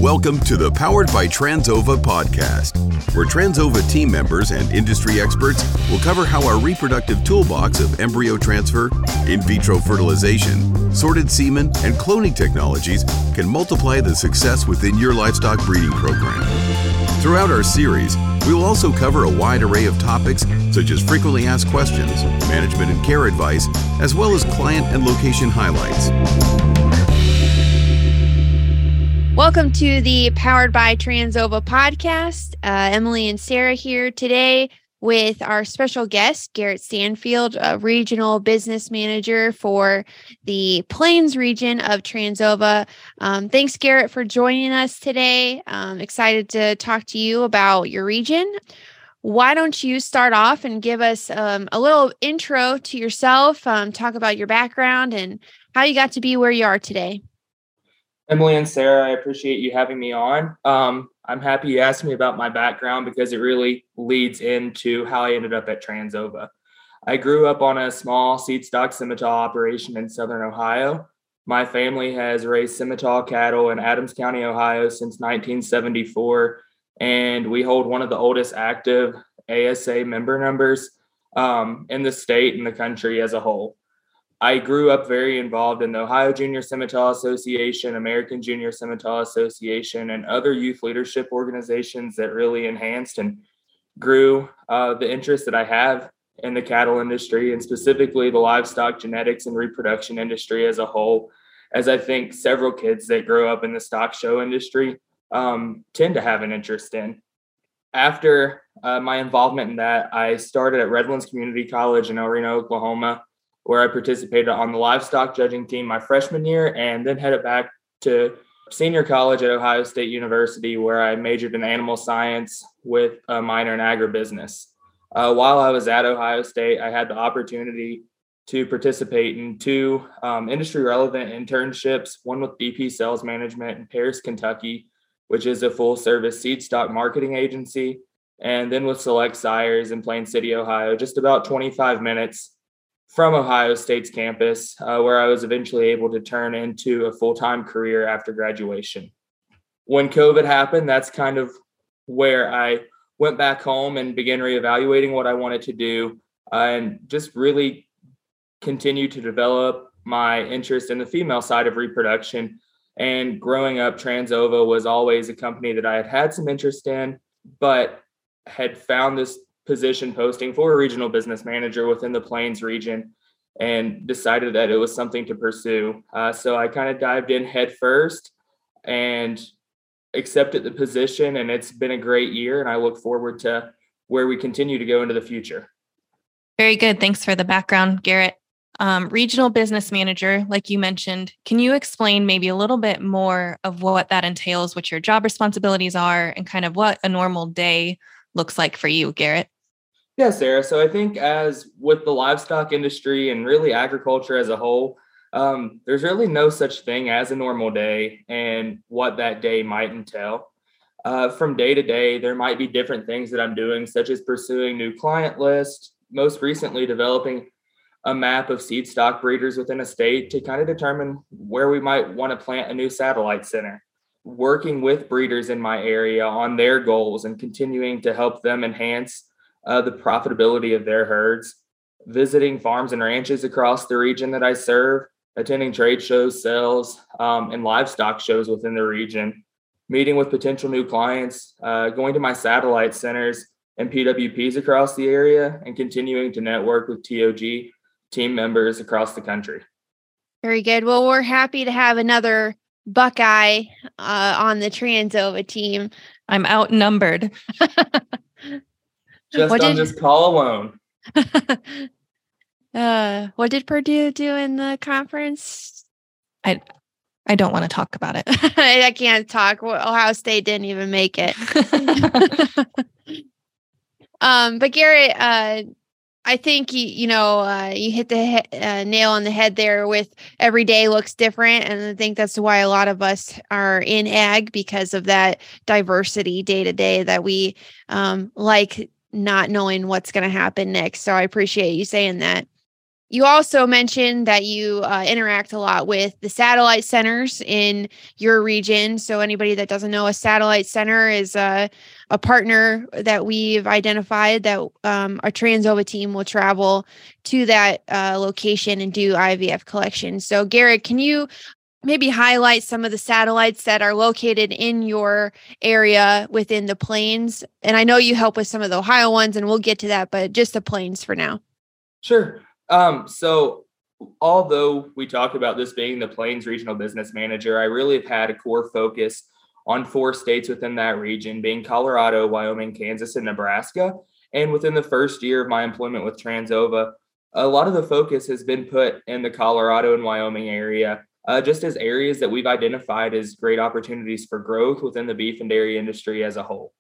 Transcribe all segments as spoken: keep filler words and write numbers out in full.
Welcome to the Powered by Transova podcast, where Transova team members and industry experts will cover how our reproductive toolbox of embryo transfer, in vitro fertilization, sorted semen, and cloning technologies can multiply the success within your livestock breeding program. Throughout our series, we will also cover a wide array of topics such as frequently asked questions, management and care advice, as well as client and location highlights. Welcome to the Powered by Transova podcast. Uh, Emily and Sarah here today with our special guest, Garrett Stanfield, a regional business manager for the Plains region of Transova. Um, thanks, Garrett, for joining us today. I'm excited to talk to you about your region. Why don't you start off and give us um, a little intro to yourself, um, talk about your background and how you got to be where you are today. Emily and Sarah, I appreciate you having me on. Um, I'm happy you asked me about my background because it really leads into how I ended up at Transova. I grew up on a small seed stock Simmental operation in Southern Ohio. My family has raised Simmental cattle in Adams County, Ohio since nineteen seventy-four, and we hold one of the oldest active A S A member numbers um, in the state and the country as a whole. I grew up very involved in the Ohio Junior Simmental Association, American Junior Simmental Association, and other youth leadership organizations that really enhanced and grew uh, the interest that I have in the cattle industry and specifically the livestock genetics and reproduction industry as a whole, as I think several kids that grow up in the stock show industry um, tend to have an interest in. After uh, my involvement in that, I started at Redlands Community College in El Reno, Oklahoma, where I participated on the livestock judging team my freshman year, and then headed back to senior college at Ohio State University, where I majored in animal science with a minor in agribusiness. Uh, while I was at Ohio State, I had the opportunity to participate in two um, industry-relevant internships, one with D P Sales Management in Paris, Kentucky, which is a full-service seed stock marketing agency, and then with Select Sires in Plain City, Ohio, just about twenty-five minutes from Ohio State's campus, uh, where I was eventually able to turn into a full-time career after graduation. When COVID happened, that's kind of where I went back home and began reevaluating what I wanted to do uh, and just really continue to develop my interest in the female side of reproduction. And growing up, Transova was always a company that I had had some interest in, but had found this position posting for a regional business manager within the Plains region and decided that it was something to pursue. Uh, so I kind of dived in head first and accepted the position, and it's been a great year, and I look forward to where we continue to go into the future. Very good. Thanks for the background, Garrett. Um, regional business manager, like you mentioned, can you explain maybe a little bit more of what that entails, what your job responsibilities are, and kind of what a normal day looks like for you, Garrett? Yeah, Sarah. So I think as with the livestock industry and really agriculture as a whole, um, there's really no such thing as a normal day and what that day might entail. Uh, from day to day, there might be different things that I'm doing, such as pursuing new client lists, most recently developing a map of seed stock breeders within a state to kind of determine where we might want to plant a new satellite center, working with breeders in my area on their goals and continuing to help them enhance Uh, the profitability of their herds, visiting farms and ranches across the region that I serve, attending trade shows, sales, um, and livestock shows within the region, meeting with potential new clients, uh, going to my satellite centers and P W Ps across the area, and continuing to network with T O G team members across the country. Very good. Well, we're happy to have another Buckeye uh, on the Transova team. I'm outnumbered. Just what on did, this call alone. uh, what did Purdue do in the conference? I I don't want to talk about it. I can't talk. Ohio State didn't even make it. um, but Garrett, uh, I think you you know uh, you hit the he- uh, nail on the head there. With every day looks different, and I think that's why a lot of us are in ag, because of that diversity day to day that we um, like. Not knowing what's going to happen next. So I appreciate you saying that. You also mentioned that you uh, interact a lot with the satellite centers in your region. So anybody that doesn't know, a satellite center is a, a partner that we've identified that um, our Transova team will travel to that uh, location and do I V F collection. So Garrett, can you maybe highlight some of the satellites that are located in your area within the plains? And I know you help with some of the Ohio ones, and we'll get to that, but just the plains for now. Sure. Um, so although we talk about this being the Plains Regional Business Manager, I really have had a core focus on four states within that region, being Colorado, Wyoming, Kansas, and Nebraska. And within the first year of my employment with Transova, a lot of the focus has been put in the Colorado and Wyoming area, uh, just as areas that we've identified as great opportunities for growth within the beef and dairy industry as a whole.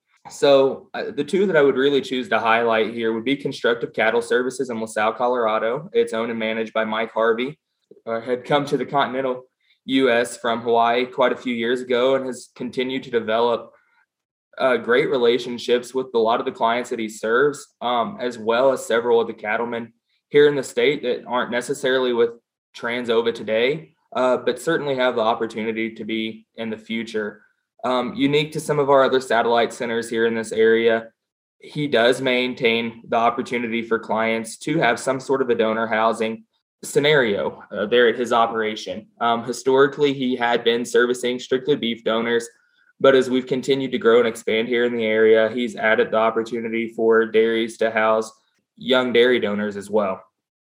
So uh, the two that I would really choose to highlight here would be Constructive Cattle Services in LaSalle, Colorado. It's owned and managed by Mike Harvey, uh, had come to the continental U S from Hawaii quite a few years ago and has continued to develop uh, great relationships with a lot of the clients that he serves, um, as well as several of the cattlemen here in the state that aren't necessarily with Transova today, uh, but certainly have the opportunity to be in the future. Um, unique to some of our other satellite centers here in this area, he does maintain the opportunity for clients to have some sort of a donor housing scenario uh, there at his operation. Um, historically, he had been servicing strictly beef donors, but as we've continued to grow and expand here in the area, he's added the opportunity for dairies to house young dairy donors as well.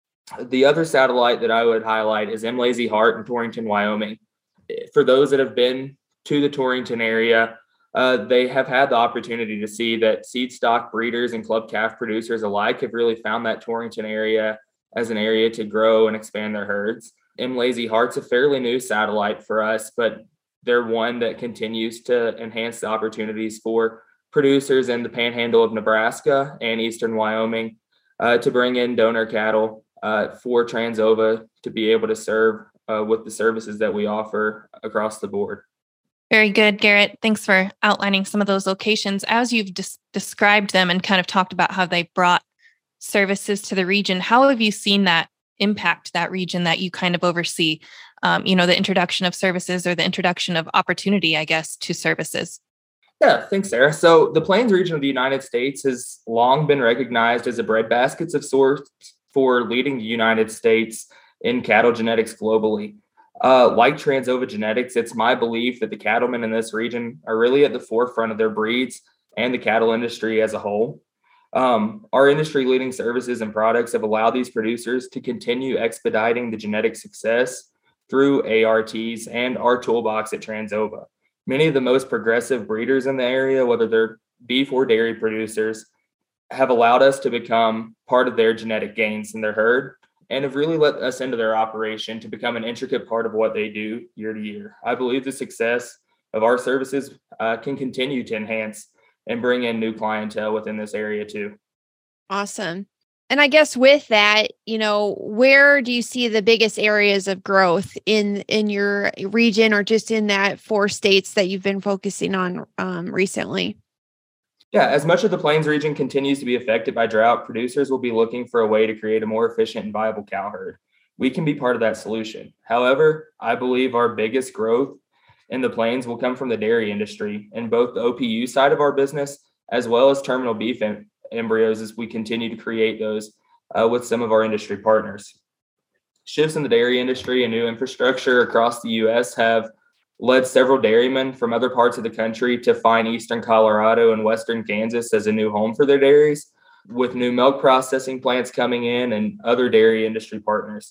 The other satellite that I would highlight is M. Lazy Hart in Torrington, Wyoming. For those that have been to the Torrington area, uh, they have had the opportunity to see that seed stock breeders and club calf producers alike have really found that Torrington area as an area to grow and expand their herds. M. Lazy Hart's a fairly new satellite for us, but they're one that continues to enhance the opportunities for producers in the panhandle of Nebraska and eastern Wyoming uh, to bring in donor cattle uh, for Transova to be able to serve uh, with the services that we offer across the board. Very good, Garrett. Thanks for outlining some of those locations. As you've des- described them and kind of talked about how they brought services to the region, how have you seen that impact that region that you kind of oversee? Um, you know, the introduction of services or the introduction of opportunity, I guess, to services. Yeah, thanks, Sarah. So the Plains region of the United States has long been recognized as a breadbasket of sorts for leading the United States in cattle genetics globally. Uh, like Transova Genetics, it's my belief that the cattlemen in this region are really at the forefront of their breeds and the cattle industry as a whole. Um, our industry-leading services and products have allowed these producers to continue expediting the genetic success through A R Ts and our toolbox at Transova. Many of the most progressive breeders in the area, whether they're beef or dairy producers, have allowed us to become part of their genetic gains in their herd, and have really let us into their operation to become an intricate part of what they do year to year. I believe the success of our services uh, can continue to enhance and bring in new clientele within this area too. Awesome. And I guess with that, you know, where do you see the biggest areas of growth in, in your region or just in that four states that you've been focusing on um, recently? Yeah, as much of the Plains region continues to be affected by drought, producers will be looking for a way to create a more efficient and viable cow herd. We can be part of that solution. However, I believe our biggest growth in the Plains will come from the dairy industry in both the O P U side of our business, as well as terminal beef em- embryos as we continue to create those uh, with some of our industry partners. Shifts in the dairy industry and new infrastructure across the U S have led several dairymen from other parts of the country to find eastern Colorado and western Kansas as a new home for their dairies, with new milk processing plants coming in and other dairy industry partners.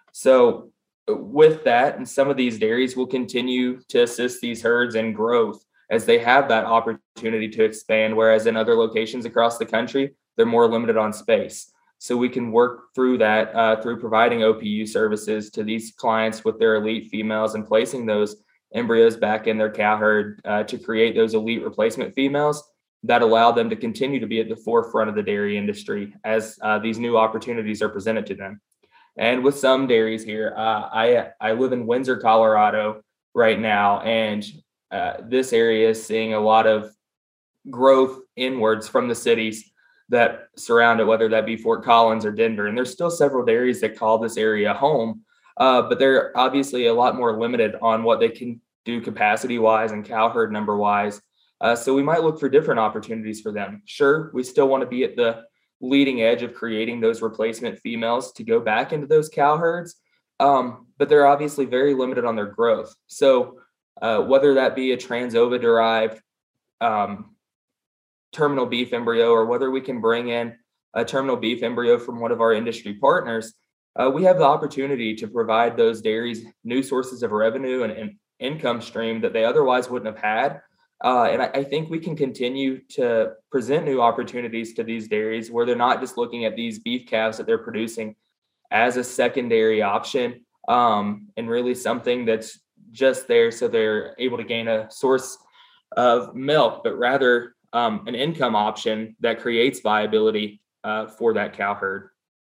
So with that, and some of these dairies will continue to assist these herds in growth as they have that opportunity to expand, whereas in other locations across the country, they're more limited on space. So we can work through that uh, through providing O P U services to these clients with their elite females and placing those embryos back in their cow herd uh, to create those elite replacement females that allow them to continue to be at the forefront of the dairy industry as uh, these new opportunities are presented to them. And with some dairies here, uh, I I live in Windsor, Colorado right now, and uh, this area is seeing a lot of growth inwards from the cities that surround it, whether that be Fort Collins or Denver. And there's still several dairies that call this area home, uh, but they're obviously a lot more limited on what they can do capacity wise and cow herd number wise. Uh, so we might look for different opportunities for them. Sure, we still want to be at the leading edge of creating those replacement females to go back into those cow herds, um, but they're obviously very limited on their growth. So uh, whether that be a Trans-Ova derived um, terminal beef embryo, or whether we can bring in a terminal beef embryo from one of our industry partners, uh, we have the opportunity to provide those dairies new sources of revenue and, and income stream that they otherwise wouldn't have had. Uh, and I, I think we can continue to present new opportunities to these dairies where they're not just looking at these beef calves that they're producing as a secondary option, um, and really something that's just there so they're able to gain a source of milk, but rather um, an income option that creates viability uh, for that cow herd.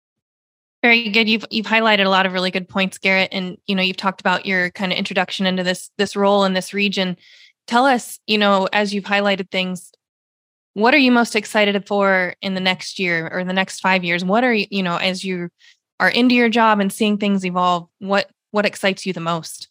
Very good. You've you've highlighted a lot of really good points, Garrett, and you know you've talked about your kind of introduction into this this role in this region. Tell us, you know, as you've highlighted things, what are you most excited for in the next year or the next five years? What are you, you know, as you are into your job and seeing things evolve, what what excites you the most?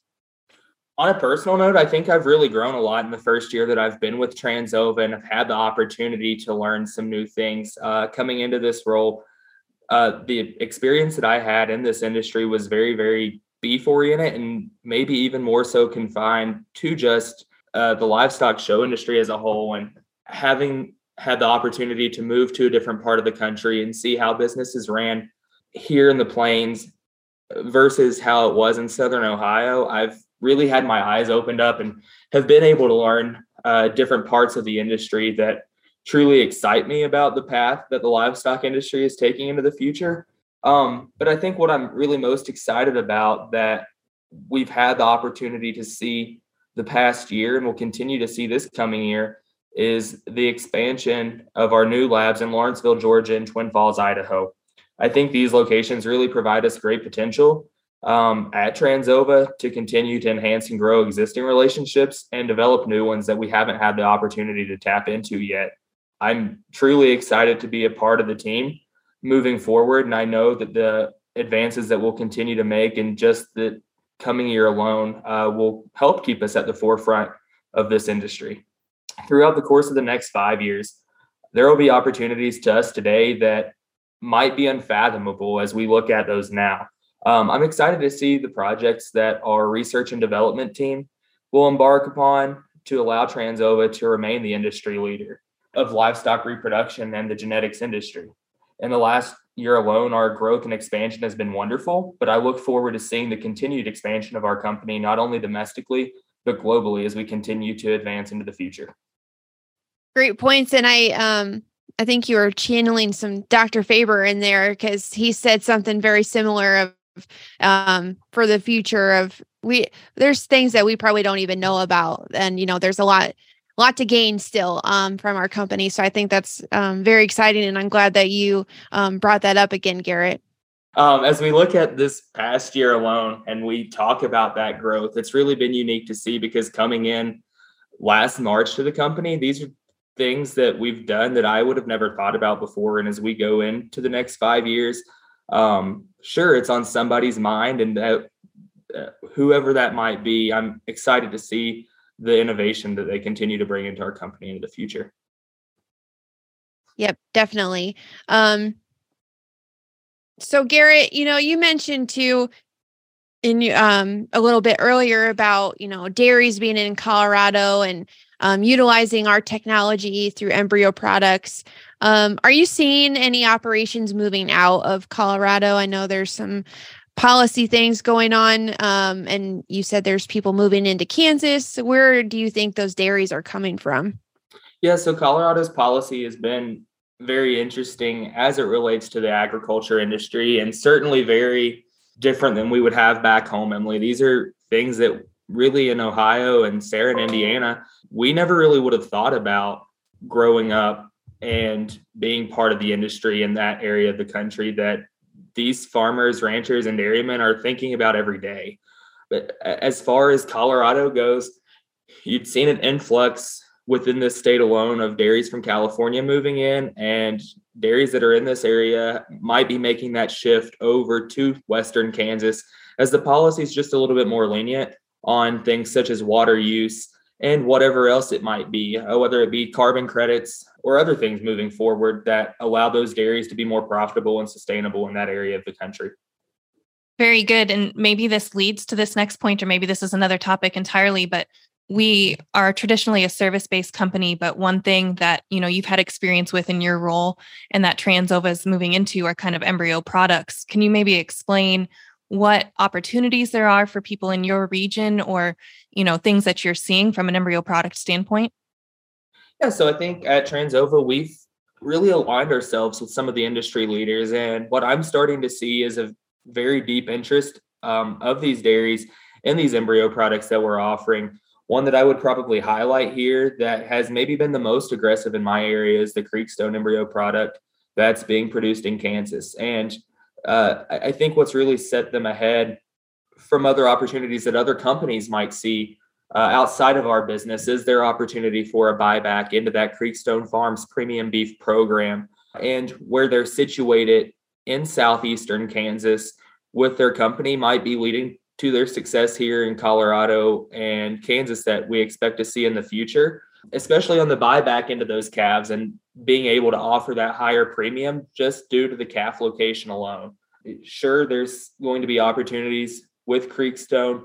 On a personal note, I think I've really grown a lot in the first year that I've been with Trans-Ova, and I've had the opportunity to learn some new things uh, coming into this role. Uh, the experience that I had in this industry was very, very beef oriented, and maybe even more so confined to just uh, the livestock show industry as a whole. And having had the opportunity to move to a different part of the country and see how businesses ran here in the Plains versus how it was in Southern Ohio, I've really had my eyes opened up and have been able to learn uh, different parts of the industry that truly excite me about the path that the livestock industry is taking into the future. Um, but I think what I'm really most excited about that we've had the opportunity to see the past year and will continue to see this coming year is the expansion of our new labs in Lawrenceville, Georgia, and Twin Falls, Idaho. I think these locations really provide us great potential um, at Trans-Ova to continue to enhance and grow existing relationships and develop new ones that we haven't had the opportunity to tap into yet. I'm truly excited to be a part of the team moving forward. And I know that the advances that we'll continue to make in just the coming year alone uh, will help keep us at the forefront of this industry. Throughout the course of the next five years, there will be opportunities to us today that might be unfathomable as we look at those now. Um, I'm excited to see the projects that our research and development team will embark upon to allow Trans-Ova to remain the industry leader of livestock reproduction and the genetics industry. In the last year alone, our growth and expansion has been wonderful, but I look forward to seeing the continued expansion of our company, not only domestically, but globally as we continue to advance into the future. Great points. And I, um, I think you were channeling some Doctor Faber in there because he said something very similar of, um, for the future of we, there's things that we probably don't even know about. And, you know, there's a lot, lot to gain still um, from our company. So I think that's um, very exciting. And I'm glad that you um, brought that up again, Garrett. Um, as we look at this past year alone and we talk about that growth, it's really been unique to see because coming in last March to the company, these are things that we've done that I would have never thought about before. And as we go into the next five years, um, sure, it's on somebody's mind, and that, uh, whoever that might be, I'm excited to see the innovation that they continue to bring into our company into the future. Yep, definitely. Um, so Garrett, you know, you mentioned too in um, a little bit earlier about, you know, dairies being in Colorado and um, utilizing our technology through embryo products. Um, are you seeing any operations moving out of Colorado? I know there's some policy things going on. Um, and you said there's people moving into Kansas. Where do you think those dairies are coming from? Yeah, so Colorado's policy has been very interesting as it relates to the agriculture industry, and certainly very different than we would have back home, Emily. These are things that really in Ohio and Sarah in Indiana, we never really would have thought about growing up and being part of the industry in that area of the country that these farmers, ranchers, and dairymen are thinking about every day. But as far as Colorado goes, you'd seen an influx within this state alone of dairies from California moving in, and dairies that are in this area might be making that shift over to Western Kansas as the policy is just a little bit more lenient on things such as water use and whatever else it might be, uh, whether it be carbon credits or other things moving forward that allow those dairies to be more profitable and sustainable in that area of the country. Very good. And maybe this leads to this next point, or maybe this is another topic entirely, but we are traditionally a service-based company, but one thing that, you know, you've had experience with in your role and that Transova is moving into are kind of embryo products. Can you maybe explain what opportunities there are for people in your region, or, you know, things that you're seeing from an embryo product standpoint? Yeah, so I think at Transova, we've really aligned ourselves with some of the industry leaders. And what I'm starting to see is a very deep interest um, of these dairies in these embryo products that we're offering. One that I would probably highlight here that has maybe been the most aggressive in my area is the Creekstone embryo product that's being produced in Kansas. And uh, I think what's really set them ahead from other opportunities that other companies might see uh, outside of our business is their opportunity for a buyback into that Creekstone Farms premium beef program, and where they're situated in southeastern Kansas with their company might be leading to their success here in Colorado and Kansas that we expect to see in the future, especially on the buyback into those calves and being able to offer that higher premium just due to the calf location alone. Sure, there's going to be opportunities with Creekstone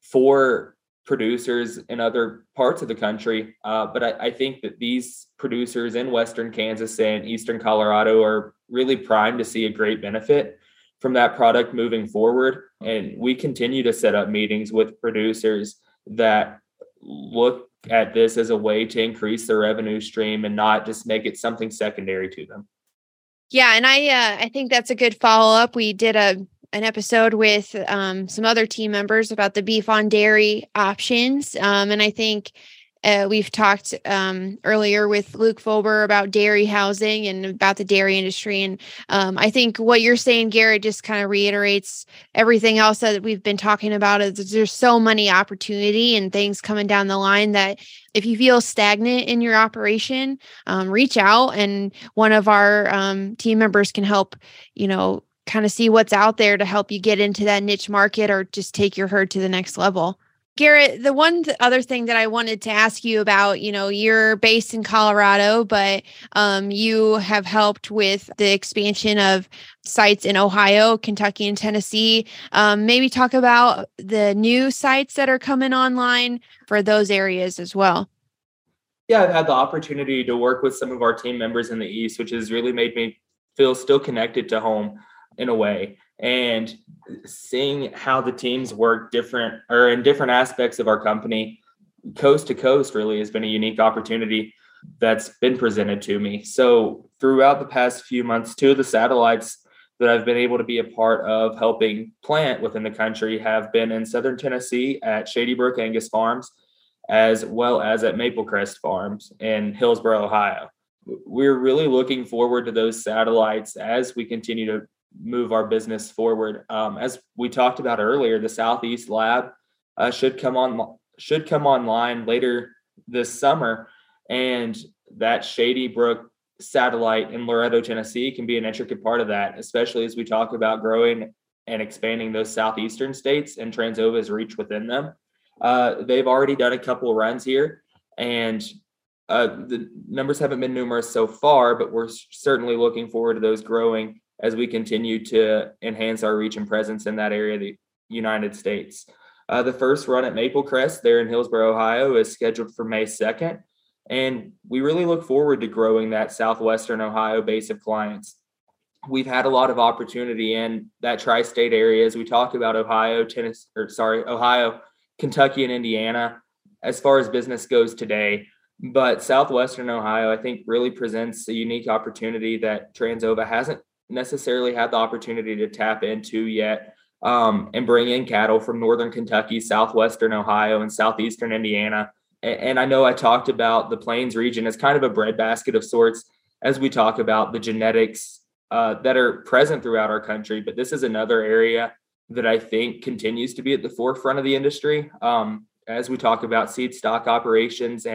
for producers in other parts of the country, uh, but I, I think that these producers in Western Kansas and Eastern Colorado are really primed to see a great benefit from that product moving forward. And we continue to set up meetings with producers that look at this as a way to increase their revenue stream and not just make it something secondary to them. Yeah, and I uh, I think that's a good follow up. We did a an episode with um, some other team members about the beef on dairy options, um, and I think Uh, we've talked um, earlier with Luke Fober about dairy housing and about the dairy industry. And um, I think what you're saying, Garrett, just kind of reiterates everything else that we've been talking about. Is there's so many opportunity and things coming down the line that if you feel stagnant in your operation, um, reach out, and one of our um, team members can help, you know, kind of see what's out there to help you get into that niche market or just take your herd to the next level. Garrett, the one th- other thing that I wanted to ask you about, you know, you're based in Colorado, but um, you have helped with the expansion of sites in Ohio, Kentucky, and Tennessee. Um, maybe talk about the new sites that are coming online for those areas as well. Yeah, I've had the opportunity to work with some of our team members in the East, which has really made me feel still connected to home in a way. And seeing how the teams work different or in different aspects of our company, coast to coast, really has been a unique opportunity that's been presented to me. So throughout the past few months, two of the satellites that I've been able to be a part of helping plant within the country have been in Southern Tennessee at Shady Brook Angus Farms, as well as at Maple Crest Farms in Hillsboro, Ohio. We're really looking forward to those satellites as we continue to move our business forward. Um, as we talked about earlier, the Southeast Lab uh, should come on should come online later this summer, and that Shady Brook satellite in Loretto, Tennessee, can be an intricate part of that, especially as we talk about growing and expanding those southeastern states and Transova's reach within them. Uh, they've already done a couple of runs here, and uh, the numbers haven't been numerous so far, but we're certainly looking forward to those growing as we continue to enhance our reach and presence in that area of the United States. Uh, the first run at Maple Crest there in Hillsboro, Ohio is scheduled for May second. And we really look forward to growing that Southwestern Ohio base of clients. We've had a lot of opportunity in that tri-state area as we talk about Ohio, Tennessee, or sorry, Ohio, Kentucky, and Indiana as far as business goes today. But Southwestern Ohio, I think, really presents a unique opportunity that Transova hasn't necessarily had the opportunity to tap into yet, um, and bring in cattle from Northern Kentucky, Southwestern Ohio, and Southeastern Indiana. And, and I know I talked about the Plains region as kind of a breadbasket of sorts as we talk about the genetics uh, that are present throughout our country. But this is another area that I think continues to be at the forefront of the industry um, as we talk about seed stock operations and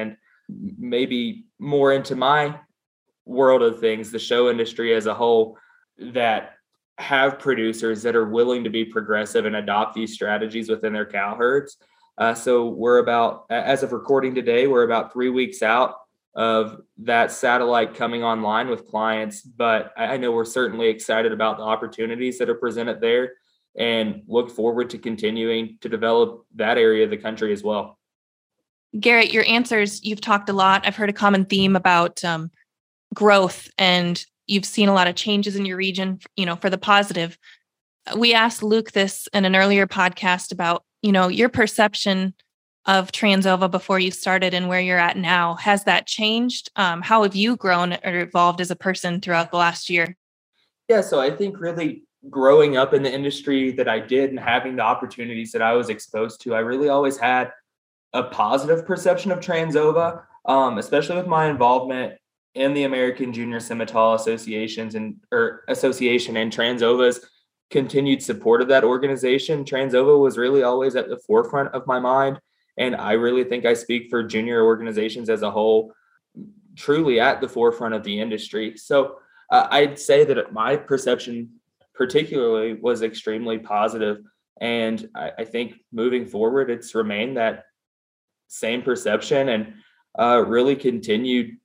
maybe more into my world of things, the show industry as a whole, that have producers that are willing to be progressive and adopt these strategies within their cow herds. Uh, so we're about, as of recording today, we're about three weeks out of that satellite coming online with clients. But I know we're certainly excited about the opportunities that are presented there and look forward to continuing to develop that area of the country as well. Garrett, your answers, you've talked a lot. I've heard a common theme about um, growth, and you've seen a lot of changes in your region, you know, for the positive. We asked Luke this in an earlier podcast about, you know, your perception of Trans-Ova before you started and where you're at now. Has that changed? Um, how have you grown or evolved as a person throughout the last year? Yeah, so I think really growing up in the industry that I did and having the opportunities that I was exposed to, I really always had a positive perception of Trans-Ova, um, especially with my involvement in the American Junior Simmental Associations and or Association and Trans-Ova's continued support of that organization. Trans-Ova was really always at the forefront of my mind. And I really think I speak for junior organizations as a whole, truly at the forefront of the industry. So uh, I'd say that my perception particularly was extremely positive. And I, I think moving forward, it's remained that same perception and uh, really continued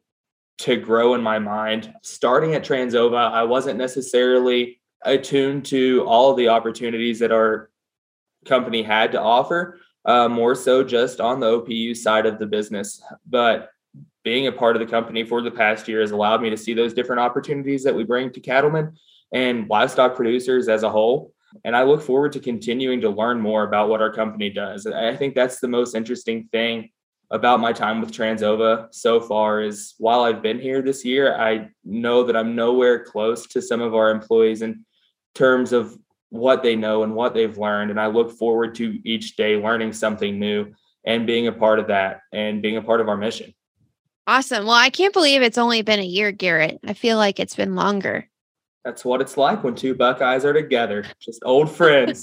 to grow in my mind. Starting at Trans-Ova, I wasn't necessarily attuned to all of the opportunities that our company had to offer, uh, more so just on the O P U side of the business. But being a part of the company for the past year has allowed me to see those different opportunities that we bring to cattlemen and livestock producers as a whole. And I look forward to continuing to learn more about what our company does. I think that's the most interesting thing about my time with Trans-Ova so far is while I've been here this year, I know that I'm nowhere close to some of our employees in terms of what they know and what they've learned. And I look forward to each day learning something new and being a part of that and being a part of our mission. Awesome. Well, I can't believe it's only been a year, Garrett. I feel like it's been longer. That's what it's like when two Buckeyes are together, just old friends.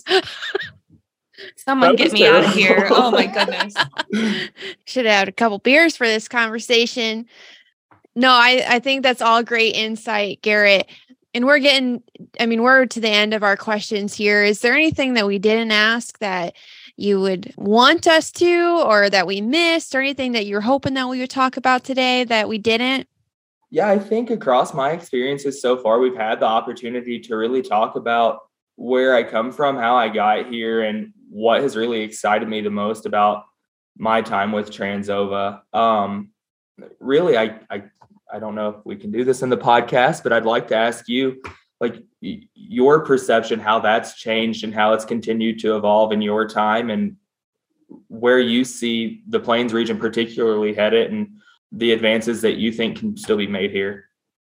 Someone get me terrible. Out of here. Oh my goodness. Should have had a couple beers for this conversation. No, I, I think that's all great insight, Garrett. And we're getting, I mean, we're to the end of our questions here. Is there anything that we didn't ask that you would want us to, or that we missed, or anything that you're hoping that we would talk about today that we didn't? Yeah, I think across my experiences so far, we've had the opportunity to really talk about where I come from, how I got here, and what has really excited me the most about my time with Trans-Ova. Um, really, I, I I don't know if we can do this in the podcast, but I'd like to ask you, like, y- your perception, how that's changed and how it's continued to evolve in your time, and where you see the Plains region particularly headed, and the advances that you think can still be made here.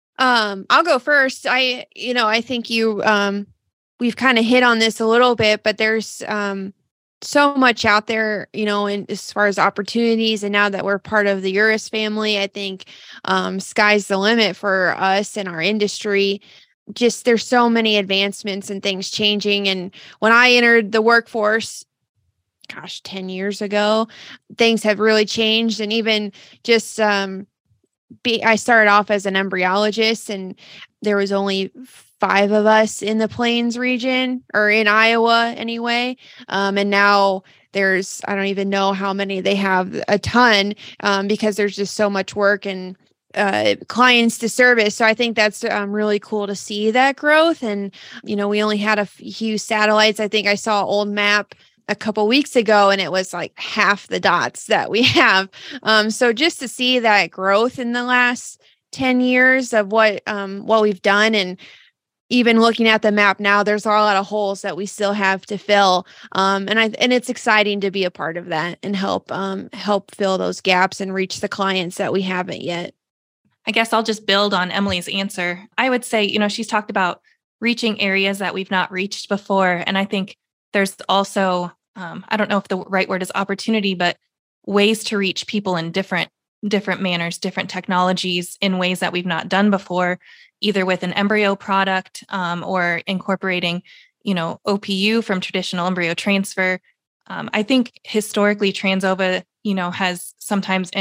Um, I'll go first. I, you know, I think you, um, we've kind of hit on this a little bit, but there's um, so much out there, you know, in, as far as opportunities. And now that we're part of the Urus family, I think um, sky's the limit for us and our industry. Just there's so many advancements and things changing. And when I entered the workforce, gosh, ten years ago, things have really changed. And even just, um, be, I started off as an embryologist, and there was only five of us in the Plains region, or in Iowa anyway. Um, and now there's, I don't even know how many they have, a ton, um, because there's just so much work and uh, clients to service. So I think that's um, really cool to see that growth. And, you know, we only had a few satellites. I think I saw an old map a couple weeks ago, and it was like half the dots that we have. Um, so just to see that growth in the last ten years of what, um, what we've done, and even looking at the map now, there's a lot of holes that we still have to fill. Um, and I, and it's exciting to be a part of that and help, um, help fill those gaps and reach the clients that we haven't yet. I guess I'll just build on Emily's answer. I would say, you know, she's talked about reaching areas that we've not reached before. And I think there's also, um, I don't know if the right word is opportunity, but ways to reach people in different, different manners, different technologies in ways that we've not done before, either with an embryo product um, or incorporating, you know, O P U from traditional embryo transfer. Um, I think historically Trans-Ova, you know, has sometimes in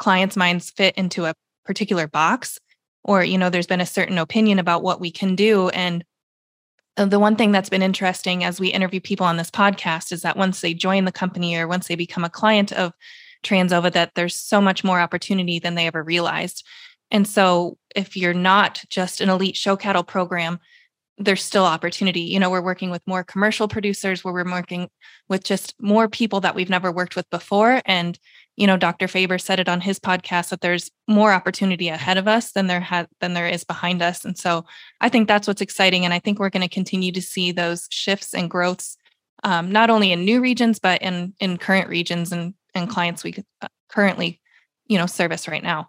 clients' minds fit into a particular box, or, you know, there's been a certain opinion about what we can do. And the one thing that's been interesting as we interview people on this podcast is that once they join the company or once they become a client of Transova, that there's so much more opportunity than they ever realized. And so if you're not just an elite show cattle program, there's still opportunity. You know, we're working with more commercial producers where we're working with just more people that we've never worked with before. And, you know, Doctor Faber said it on his podcast that there's more opportunity ahead of us than there had than there is behind us. And so I think that's what's exciting. And I think we're going to continue to see those shifts and growths, um, not only in new regions, but in in current regions and, and clients we currently, you know, service right now.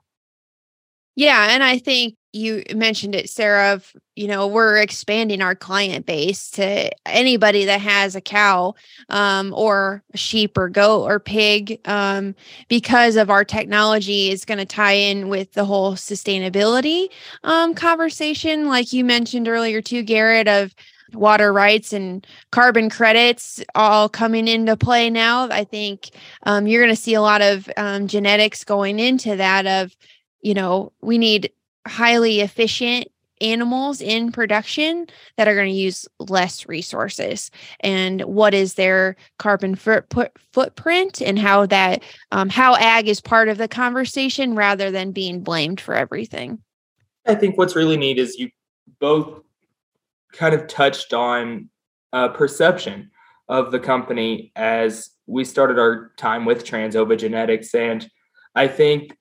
Yeah. And I think you mentioned it, Sarah, of, you know, we're expanding our client base to anybody that has a cow um, or a sheep or goat or pig um, because of our technology is going to tie in with the whole sustainability um, conversation, like you mentioned earlier too, Garrett, of water rights and carbon credits all coming into play now. I think um, you're going to see a lot of um, genetics going into that of, you know, we need highly efficient animals in production that are going to use less resources, and what is their carbon foot, footprint and how that, um, how ag is part of the conversation rather than being blamed for everything. I think what's really neat is you both kind of touched on uh, perception of the company as we started our time with Transova Genetics. And I think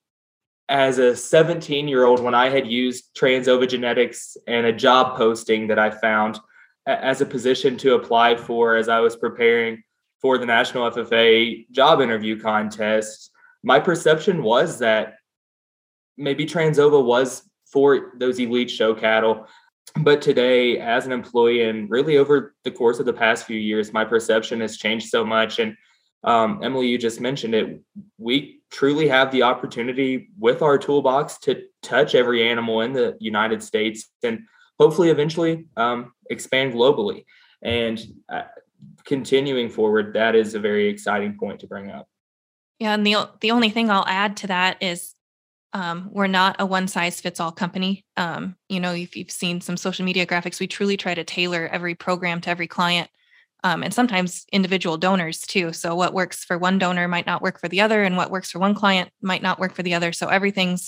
as a seventeen-year-old, when I had used Transova Genetics and a job posting that I found as a position to apply for as I was preparing for the National F F A job interview contest, my perception was that maybe Transova was for those elite show cattle. But today, as an employee, and really over the course of the past few years, my perception has changed so much. And um, Emily, you just mentioned it. We truly have the opportunity with our toolbox to touch every animal in the United States and hopefully eventually um, expand globally. And uh, continuing forward, that is a very exciting point to bring up. Yeah. And the, the only thing I'll add to that is um, we're not a one size fits all company. Um, you know, if you've seen some social media graphics, we truly try to tailor every program to every client. Um, and sometimes individual donors too. So what works for one donor might not work for the other, and what works for one client might not work for the other. So everything's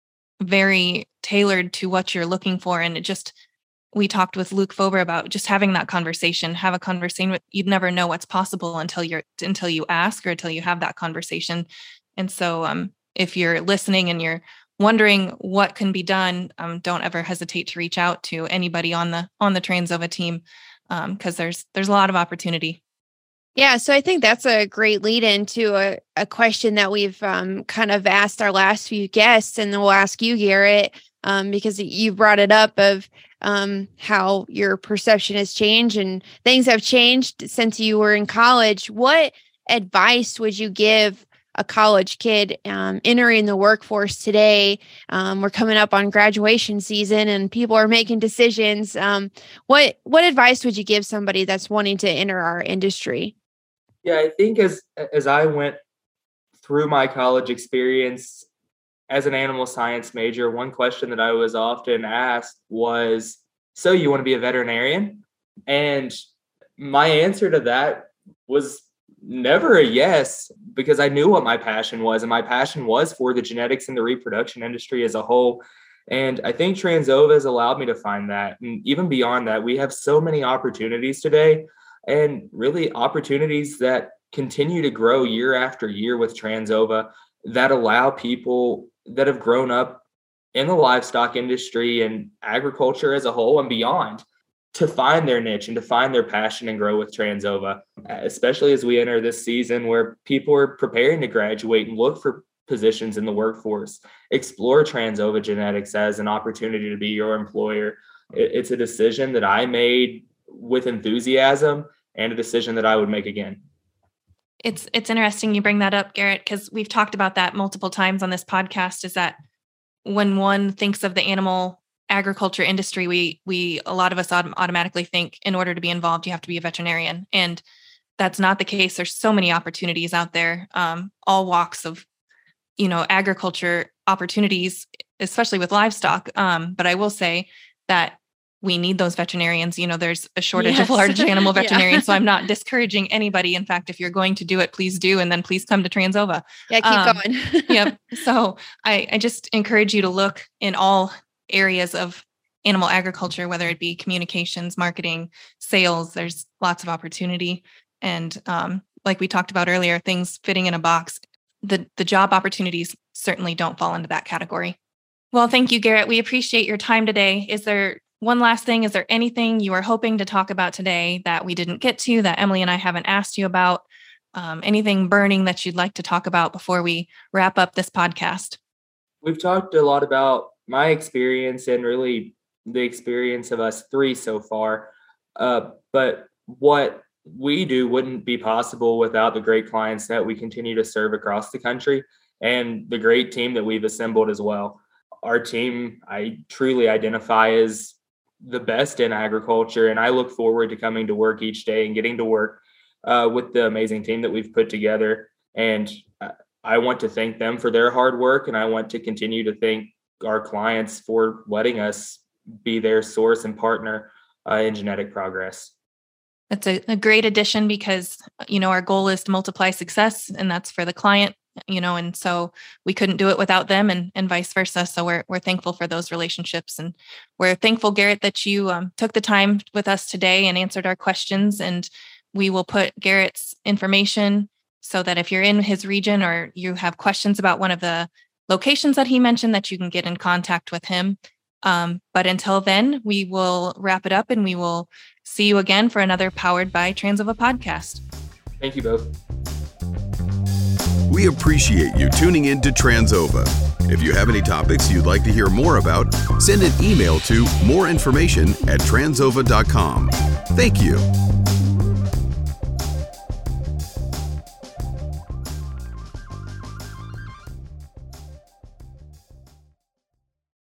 very tailored to what you're looking for. And it just, we talked with Luke Fober about just having that conversation, have a conversation with, you'd never know what's possible until you're, until you ask or until you have that conversation. And so um, if you're listening and you're wondering what can be done, um, don't ever hesitate to reach out to anybody on the, on the Transova team. Um, because there's there's a lot of opportunity. Yeah, so I think that's a great lead into a, a question that we've um, kind of asked our last few guests, and then we'll ask you, Garrett, um, because you brought it up of um, how your perception has changed and things have changed since you were in college. What advice would you give a college kid um, entering the workforce today? Um, we're coming up on graduation season and people are making decisions. Um, what what advice would you give somebody that's wanting to enter our industry? Yeah, I think as as I went through my college experience as an animal science major, one question that I was often asked was, so you want to be a veterinarian? And my answer to that was never a yes, because I knew what my passion was, and my passion was for the genetics and the reproduction industry as a whole. And I think Transova has allowed me to find that. And even beyond that, we have so many opportunities today, and really opportunities that continue to grow year after year with Transova that allow people that have grown up in the livestock industry and agriculture as a whole and beyond to find their niche and to find their passion and grow with Transova, especially as we enter this season where people are preparing to graduate and look for positions in the workforce. Explore Transova Genetics as an opportunity to be your employer. It's a decision that I made with enthusiasm and a decision that I would make again. It's it's interesting you bring that up, Garrett, because we've talked about that multiple times on this podcast, is that when one thinks of the animal agriculture industry, we we a lot of us autom- automatically think in order to be involved, you have to be a veterinarian. And that's not the case. There's so many opportunities out there, um, all walks of you know, agriculture opportunities, especially with livestock. Um, but I will say that we need those veterinarians. You know, there's a shortage Yes. of large animal veterinarians. Yeah. So I'm not discouraging anybody. In fact, if you're going to do it, please do. And then please come to Trans-Ova. Yeah, keep Um, going. Yep. So I, I just encourage you to look in all areas of animal agriculture, whether it be communications, marketing, sales. There's lots of opportunity. And um, like we talked about earlier, things fitting in a box, the, the job opportunities certainly don't fall into that category. Well, thank you, Garrett. We appreciate your time today. Is there one last thing? Is there anything you are hoping to talk about today that we didn't get to, that Emily and I haven't asked you about? Um, anything burning that you'd like to talk about before we wrap up this podcast? We've talked a lot about my experience and really the experience of us three so far. Uh, but what we do wouldn't be possible without the great clients that we continue to serve across the country and the great team that we've assembled as well. Our team, I truly identify as the best in agriculture, and I look forward to coming to work each day and getting to work uh, with the amazing team that we've put together. And I want to thank them for their hard work, and I want to continue to thank our clients for letting us be their source and partner uh, in genetic progress. That's a, a great addition because, you know, our goal is to multiply success, and that's for the client, you know, and so we couldn't do it without them, and, and vice versa. So we're, we're thankful for those relationships, and we're thankful, Garrett, that you um, took the time with us today and answered our questions. And we will put Garrett's information so that if you're in his region or you have questions about one of the locations that he mentioned, that you can get in contact with him. Um, but until then, we will wrap it up, and we will see you again for another Powered by Trans-Ova podcast. Thank you both. We appreciate you tuning in to Trans-Ova. If you have any topics you'd like to hear more about, send an email to more information at transova dot com. Thank you.